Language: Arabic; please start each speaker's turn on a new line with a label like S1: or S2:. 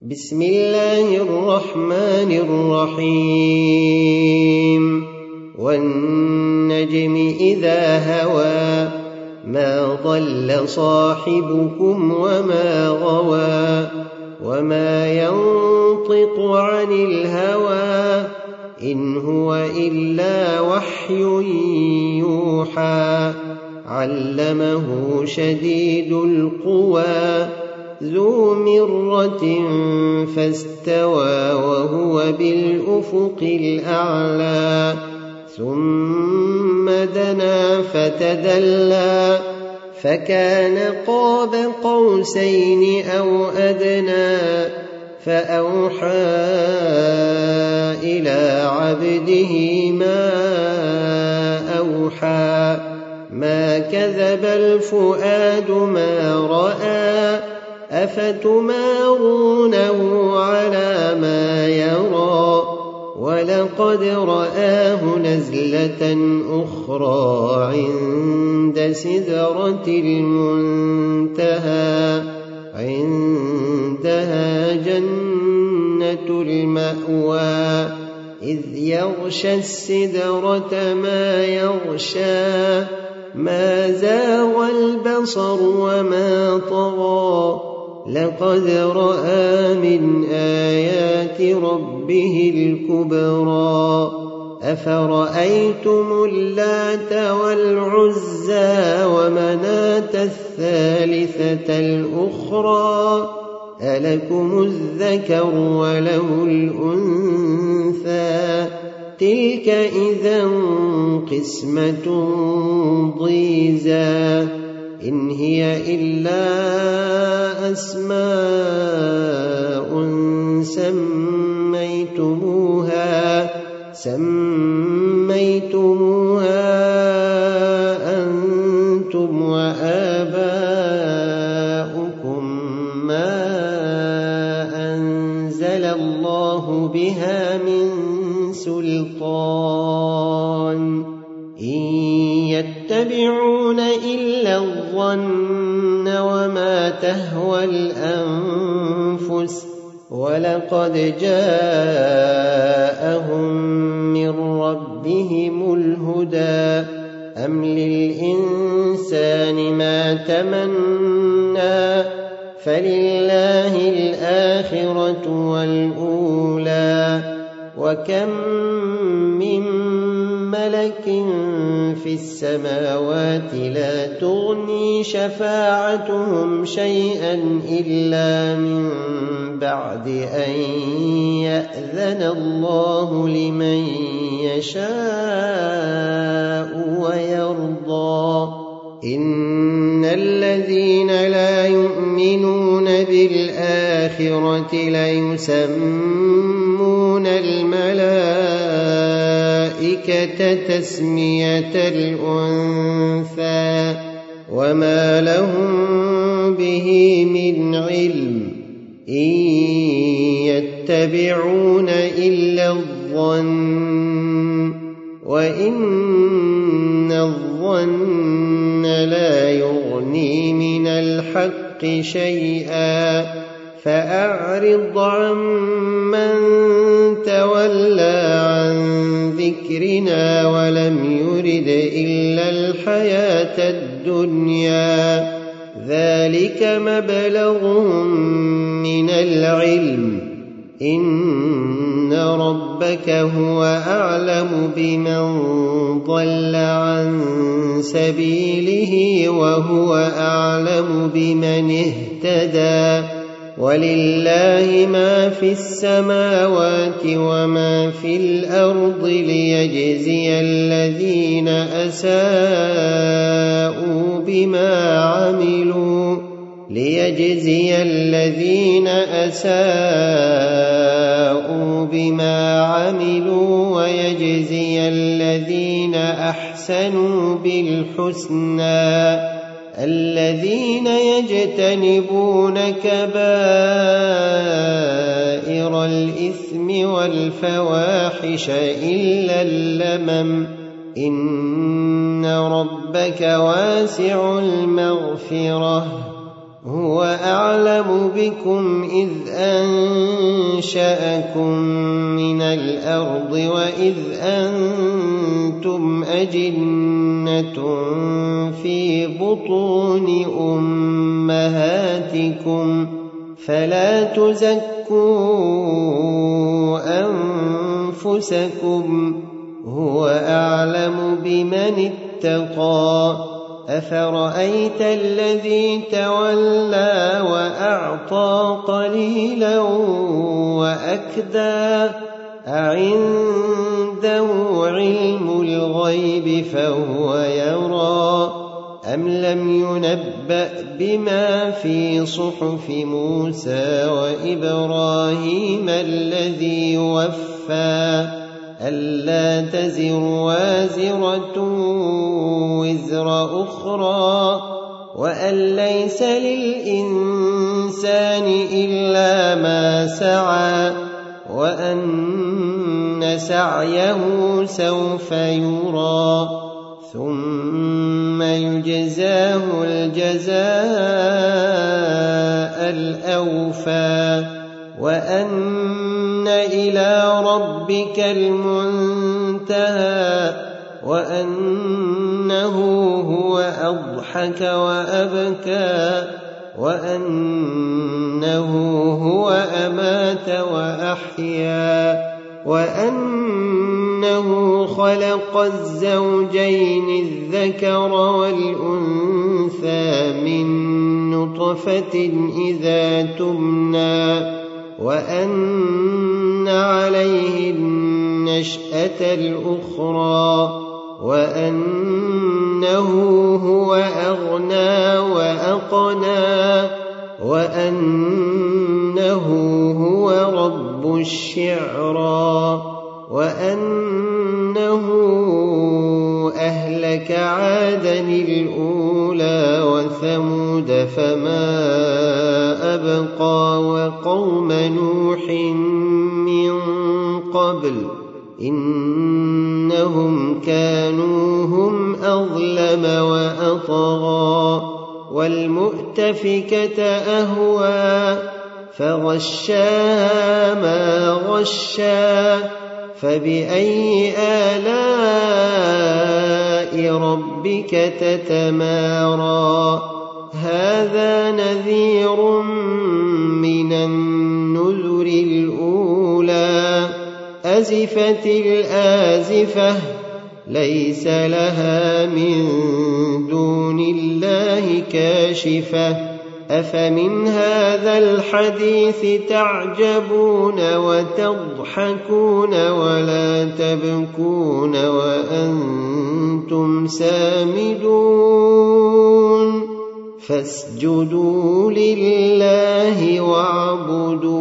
S1: بسم الله الرحمن الرحيم والنجم إذا هوى ما ضل صاحبكم وما غوى وما ينطق عن الهوى إن هو إلا وحي يوحى علمه شديد القوى ذو مرة فاستوى وهو بالأفق الأعلى ثم دنا فتدلى فكان قاب قوسين أو أدنى فأوحى إلى عبده ما أوحى ما كذب الفؤاد ما رأى أفتمارونه على ما يرى ولقد رآه نزلة أخرى عند سدرة المنتهى عندها جنة المأوى إذ يغشى السدرة ما يغشى ما زاغ البصر وما طغى لقد رأى من آيات ربه الكبرى أفرأيتم اللات والعزى ومناة الثالثة الأخرى ألكم الذكر وله الأنثى تلك إذا قسمة ضيزى إن هي إلا أسماء سميتموها أنتم وآباؤكم ما أنزل الله بها من سلطان إن يتبعون إلا الظن وما تهوى الأنفس ولقد جاءهم من ربهم الهدى أم للإنسان ما تمنى فلله الآخرة والأولى وكم من ملك في السماوات لا تغني شفاعتهم شيئا إلا من بعد أن يأذن الله لمن يشاء ويرضى إن الذين لا يؤمنون بالآخرة ليسمون الملائكة تسمية الأنثى وما لهم به من علم إن يتبعون إلا الظن وإن الظن لا يغني من الحق شيئا فأعرض عمن تولى عن ذكرنا ولم يرد إلا الحياة الدنيا ذلك مبلغهم من العلم إن ربك هو أعلم بمن ضل عن سبيله وهو أعلم بمن اهتدى ولله ما في السماوات وما في الأرض ليجزي الذين أساءوا بما عملوا ويجزي الذين أحسنوا بالحسنى الذين يجتنبون كبائر الإثم والفواحش إلا اللمم إن ربك واسع المغفرة هو أعلم بكم إذ أنشأكم من الأرض وإذ أنتم أجنة في بطون أمهاتكم فلا تزكوا أنفسكم هو أعلم بمن اتقى أفرأيت الذي تولى وأعطى قليلا وأكدى أعنده علم الغيب فهو يرى أم لم ينبأ بما في صحف موسى وإبراهيم الذي وفى ألا تزر وازرة وزر أخرى وأن ليس للإنسان إلا ما سعى وأن سعيه سوف يرى ثم يجزاه الجزاء الأوفى وأن إلى ربك المنتهى وأنه هو أضحك وأبكى وأنه هو أمات وأحيا وأنه خلق الزوجين الذكر والأنثى من نطفة إذا تمنى وأن عليه النشأة الأخرى وأنه هو أغنى وأقنى وأنه هو رب الشعرى وأنه أهلك عادا الأولى وثمود فما أبقى وقوم نوح من قبل إنهم كانوا هم أظلم وأطغى والمؤتفكة أهوى فغشاها ما غشا فبأي آلاء ربك تتمارى هذا نذير من النذر الأولى أزفت الآزفة ليس لها من دون الله كاشفة أفمن هذا الحديث تعجبون وتضحكون ولا تبكون وأنتم سامدون فاسجدوا لله واعبدوا